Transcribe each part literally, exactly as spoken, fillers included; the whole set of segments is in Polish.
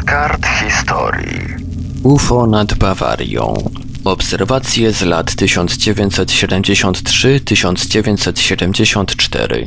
Z kart historii. U F O nad Bawarią. Obserwacje z lat tysiąc dziewięćset siedemdziesiąt trzy do tysiąc dziewięćset siedemdziesiąt cztery.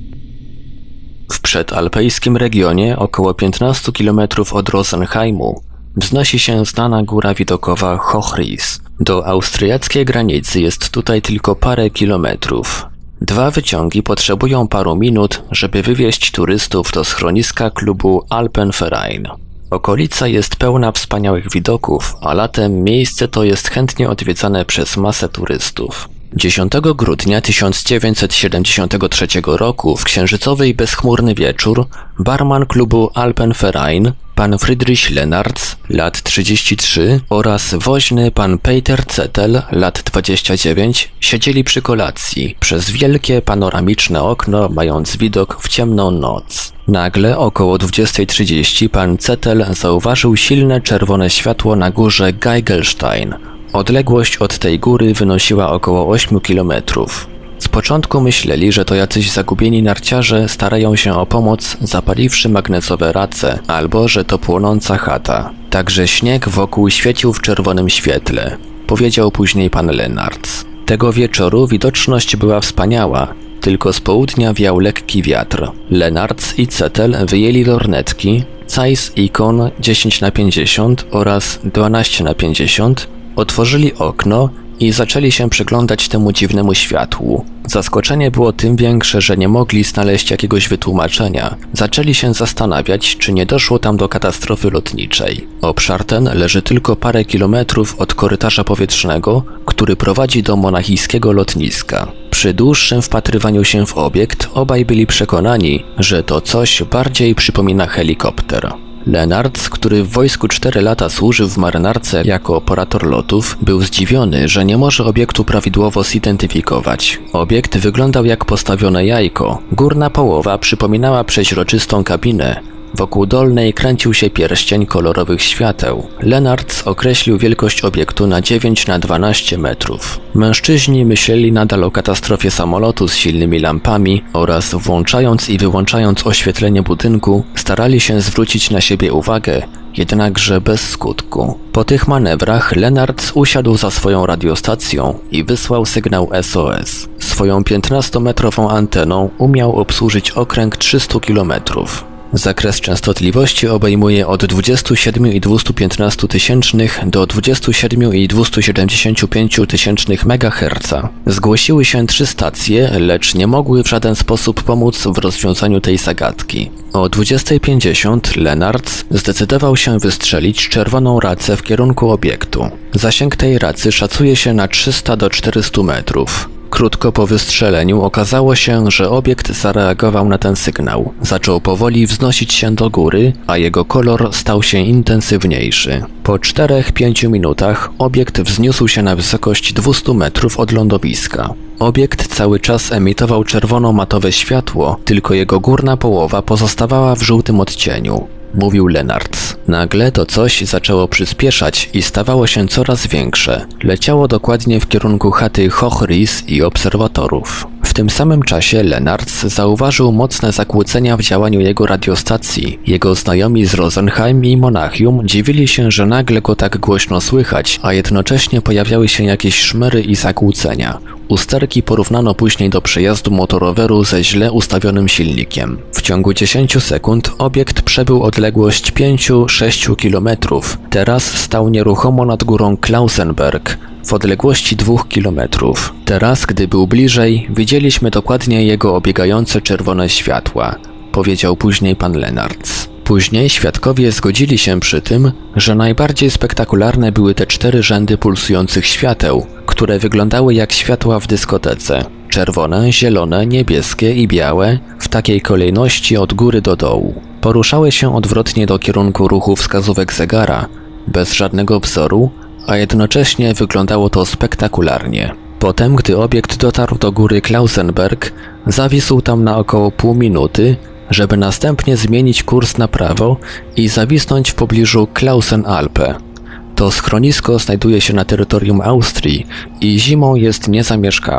W przedalpejskim regionie, około piętnaście kilometrów od Rosenheimu, wznosi się znana góra widokowa Hochris. Do austriackiej granicy jest tutaj tylko parę kilometrów. Dwa wyciągi potrzebują paru minut, żeby wywieźć turystów do schroniska klubu Alpenverein. Okolica jest pełna wspaniałych widoków, a latem miejsce to jest chętnie odwiedzane przez masę turystów. dziesiątego grudnia tysiąc dziewięćset siedemdziesiątego trzeciego roku w księżycowy i bezchmurny wieczór barman klubu Alpenverein, pan Friedrich Lenartz, lat trzydzieści trzy, oraz woźny pan Peter Zettel, lat dwadzieścia dziewięć, siedzieli przy kolacji przez wielkie panoramiczne okno, mając widok w ciemną noc. Nagle około dwudziestej trzydzieści pan Zettel zauważył silne czerwone światło na górze Geigelstein. Odległość od tej góry wynosiła około ośmiu kilometrów. Z początku myśleli, że to jacyś zagubieni narciarze starają się o pomoc, zapaliwszy magnesowe race, albo że to płonąca chata. Także śnieg wokół świecił w czerwonym świetle, powiedział później pan Lenartz. Tego wieczoru widoczność była wspaniała, tylko z południa wiał lekki wiatr. Lenartz i Zettel wyjęli lornetki, Zeiss Ikon dziesięć na pięćdziesiąt oraz dwanaście na pięćdziesiąt, otworzyli okno i zaczęli się przyglądać temu dziwnemu światłu. Zaskoczenie było tym większe, że nie mogli znaleźć jakiegoś wytłumaczenia. Zaczęli się zastanawiać, czy nie doszło tam do katastrofy lotniczej. Obszar ten leży tylko parę kilometrów od korytarza powietrznego, który prowadzi do monachijskiego lotniska. Przy dłuższym wpatrywaniu się w obiekt obaj byli przekonani, że to coś bardziej przypomina helikopter. Lenartz, który w wojsku cztery lata służył w marynarce jako operator lotów, był zdziwiony, że nie może obiektu prawidłowo zidentyfikować. Obiekt wyglądał jak postawione jajko. Górna połowa przypominała przeźroczystą kabinę. Wokół dolnej kręcił się pierścień kolorowych świateł. Lenartz określił wielkość obiektu na dziewięć na dwanaście metrów. Mężczyźni myśleli nadal o katastrofie samolotu z silnymi lampami oraz włączając i wyłączając oświetlenie budynku, starali się zwrócić na siebie uwagę, jednakże bez skutku. Po tych manewrach Lenartz usiadł za swoją radiostacją i wysłał sygnał S O S. Swoją piętnastometrową anteną umiał obsłużyć okręg trzystu kilometrów. Zakres częstotliwości obejmuje od dwudziestu siedmiu i dwustu piętnastu tysięcznych do dwudziestu siedmiu i dwustu siedemdziesięciu pięciu tysięcznych megaherca. Zgłosiły się trzy stacje, lecz nie mogły w żaden sposób pomóc w rozwiązaniu tej zagadki. O dwudziestej pięćdziesiąt Lenartz zdecydował się wystrzelić czerwoną racę w kierunku obiektu. Zasięg tej racy szacuje się na trzysta do czterystu metrów. Krótko po wystrzeleniu okazało się, że obiekt zareagował na ten sygnał. Zaczął powoli wznosić się do góry, a jego kolor stał się intensywniejszy. Po czterech pięciu minutach obiekt wzniósł się na wysokość dwustu metrów od lądowiska. Obiekt cały czas emitował czerwono-matowe światło, tylko jego górna połowa pozostawała w żółtym odcieniu, mówił Lenartz. Nagle to coś zaczęło przyspieszać i stawało się coraz większe. Leciało dokładnie w kierunku chaty Hochris i obserwatorów. W tym samym czasie Lenartz zauważył mocne zakłócenia w działaniu jego radiostacji. Jego znajomi z Rosenheim i Monachium dziwili się, że nagle go tak głośno słychać, a jednocześnie pojawiały się jakieś szmery i zakłócenia. Usterki porównano później do przejazdu motoroweru ze źle ustawionym silnikiem. W ciągu dziesięciu sekund obiekt przebył odległość pięciu do sześciu kilometrów. Teraz stał nieruchomo nad górą Klausenberg w odległości dwóch kilometrów. Teraz, gdy był bliżej, widzieliśmy dokładnie jego obiegające czerwone światła, powiedział później pan Lenartz. Później świadkowie zgodzili się przy tym, że najbardziej spektakularne były te cztery rzędy pulsujących świateł, które wyglądały jak światła w dyskotece. Czerwone, zielone, niebieskie i białe, w takiej kolejności od góry do dołu. Poruszały się odwrotnie do kierunku ruchu wskazówek zegara, bez żadnego wzoru, a jednocześnie wyglądało to spektakularnie. Potem, gdy obiekt dotarł do góry Klausenberg, zawisł tam na około pół minuty, żeby następnie zmienić kurs na prawo i zawisnąć w pobliżu Klausenalpe. To schronisko znajduje się na terytorium Austrii i zimą jest niezamieszkałe.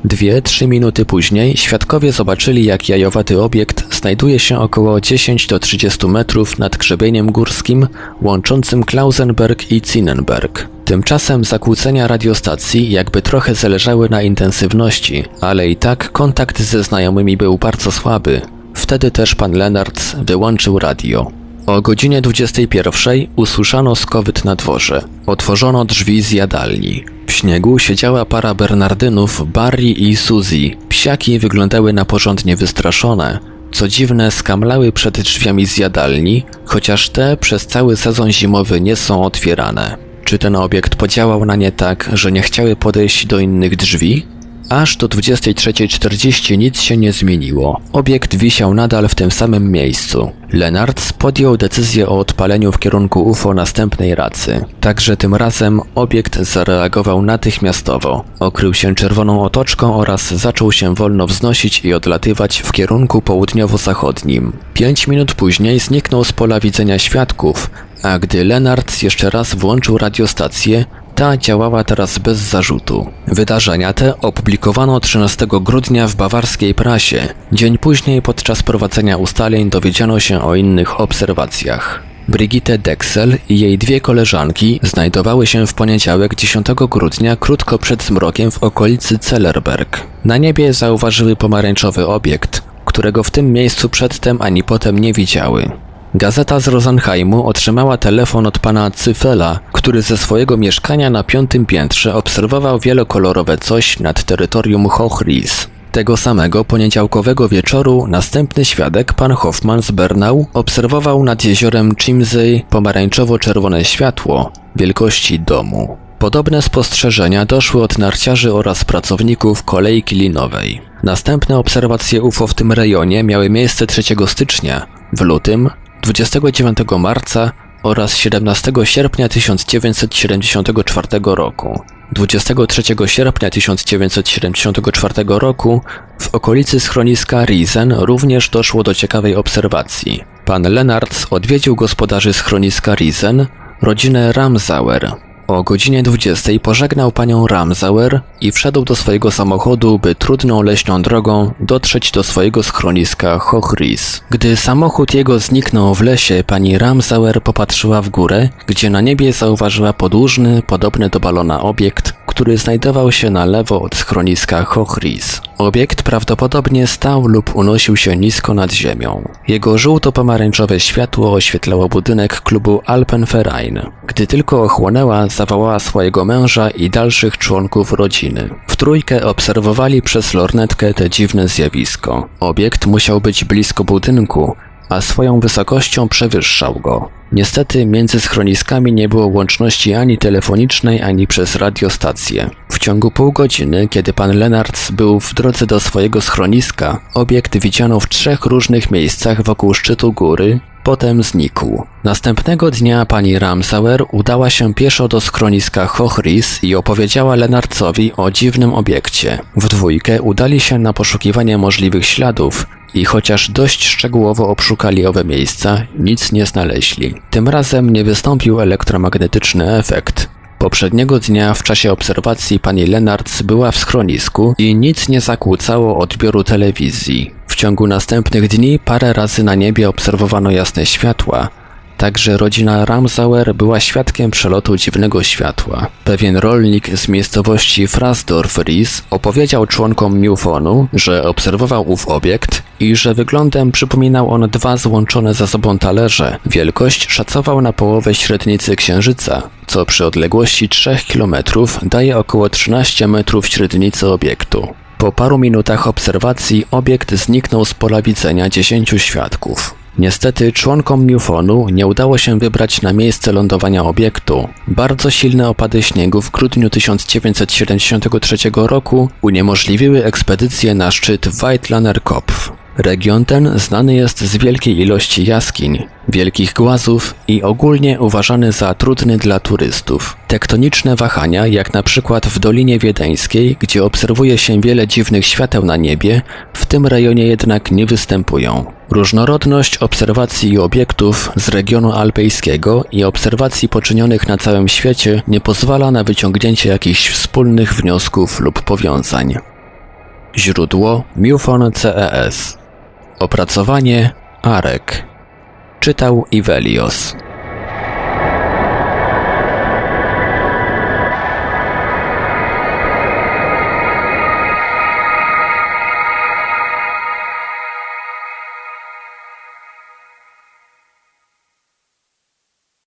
Dwie, trzy minuty później świadkowie zobaczyli, jak jajowaty obiekt znajduje się około dziesięć do trzydziestu metrów nad grzebieniem górskim łączącym Klausenberg i Zinnenberg. Tymczasem zakłócenia radiostacji jakby trochę zależały na intensywności, ale i tak kontakt ze znajomymi był bardzo słaby. Wtedy też pan Lennartz wyłączył radio. O godzinie dwudziestej pierwszej usłyszano skowyt na dworze. Otworzono drzwi z jadalni. W śniegu siedziała para Bernardynów, Barry i Suzy. Psiaki wyglądały na porządnie wystraszone. Co dziwne, skamlały przed drzwiami z jadalni, chociaż te przez cały sezon zimowy nie są otwierane. Czy ten obiekt podziałał na nie tak, że nie chciały podejść do innych drzwi? Aż do dwudziestej trzeciej czterdzieści nic się nie zmieniło. Obiekt wisiał nadal w tym samym miejscu. Lennartz podjął decyzję o odpaleniu w kierunku U F O następnej racy. Także tym razem obiekt zareagował natychmiastowo. Okrył się czerwoną otoczką oraz zaczął się wolno wznosić i odlatywać w kierunku południowo-zachodnim. Pięć minut później zniknął z pola widzenia świadków, a gdy Lennartz jeszcze raz włączył radiostację, ta działała teraz bez zarzutu. Wydarzenia te opublikowano trzynastego grudnia w bawarskiej prasie. Dzień później podczas prowadzenia ustaleń dowiedziano się o innych obserwacjach. Brigitte Dexel i jej dwie koleżanki znajdowały się w poniedziałek dziesiątego grudnia krótko przed zmrokiem w okolicy Zellerberg. Na niebie zauważyły pomarańczowy obiekt, którego w tym miejscu przedtem ani potem nie widziały. Gazeta z Rosenheimu otrzymała telefon od pana Cyfela, który ze swojego mieszkania na piątym piętrze obserwował wielokolorowe coś nad terytorium Hochries. Tego samego poniedziałkowego wieczoru następny świadek, pan Hoffman z Bernau, obserwował nad jeziorem Chiemsee pomarańczowo-czerwone światło wielkości domu. Podobne spostrzeżenia doszły od narciarzy oraz pracowników kolejki linowej. Następne obserwacje U F O w tym rejonie miały miejsce trzeciego stycznia, w lutym, dwudziestego dziewiątego marca oraz siedemnastego sierpnia tysiąc dziewięćset siedemdziesiątego czwartego roku. dwudziestego trzeciego sierpnia tysiąc dziewięćset siedemdziesiątego czwartego roku w okolicy schroniska Riesen również doszło do ciekawej obserwacji. Pan Lennartz odwiedził gospodarzy schroniska Riesen, rodzinę Ramsauer. O godzinie dwudziestej pożegnał panią Ramsauer i wszedł do swojego samochodu, by trudną leśną drogą dotrzeć do swojego schroniska Hochries. Gdy samochód jego zniknął w lesie, pani Ramsauer popatrzyła w górę, gdzie na niebie zauważyła podłużny, podobny do balona obiekt, który znajdował się na lewo od schroniska Hochries. Obiekt prawdopodobnie stał lub unosił się nisko nad ziemią. Jego żółto-pomarańczowe światło oświetlało budynek klubu Alpenverein. Gdy tylko ochłonęła, zawołała swojego męża i dalszych członków rodziny. W trójkę obserwowali przez lornetkę te dziwne zjawisko. Obiekt musiał być blisko budynku, a swoją wysokością przewyższał go. Niestety między schroniskami nie było łączności ani telefonicznej, ani przez radiostację. W ciągu pół godziny, kiedy pan Lennartz był w drodze do swojego schroniska, obiekt widziano w trzech różnych miejscach wokół szczytu góry, potem znikł. Następnego dnia pani Ramsauer udała się pieszo do schroniska Hochries i opowiedziała Lennartzowi o dziwnym obiekcie. W dwójkę udali się na poszukiwanie możliwych śladów i chociaż dość szczegółowo obszukali owe miejsca, nic nie znaleźli. Tym razem nie wystąpił elektromagnetyczny efekt. Poprzedniego dnia w czasie obserwacji pani Lennartz była w schronisku i nic nie zakłócało odbioru telewizji. W ciągu następnych dni parę razy na niebie obserwowano jasne światła. Także rodzina Ramsauer była świadkiem przelotu dziwnego światła. Pewien rolnik z miejscowości Frasdorf-Ries opowiedział członkom MUFON-u, że obserwował ów obiekt i że wyglądem przypominał on dwa złączone ze sobą talerze. Wielkość szacował na połowę średnicy Księżyca, co przy odległości trzech kilometrów daje około trzynaście metrów średnicy obiektu. Po paru minutach obserwacji obiekt zniknął z pola widzenia dziesięciu świadków. Niestety członkom MUFON-u nie udało się wybrać na miejsce lądowania obiektu. Bardzo silne opady śniegu w grudniu tysiąc dziewięćset siedemdziesiątego trzeciego roku uniemożliwiły ekspedycję na szczyt Weitlaner Kopf. Region ten znany jest z wielkiej ilości jaskiń, wielkich głazów i ogólnie uważany za trudny dla turystów. Tektoniczne wahania, jak na przykład w Dolinie Wiedeńskiej, gdzie obserwuje się wiele dziwnych świateł na niebie, w tym rejonie jednak nie występują. Różnorodność obserwacji i obiektów z regionu alpejskiego i obserwacji poczynionych na całym świecie nie pozwala na wyciągnięcie jakichś wspólnych wniosków lub powiązań. Źródło MUFON C E S. Opracowanie Arek. Czytał Ivelios.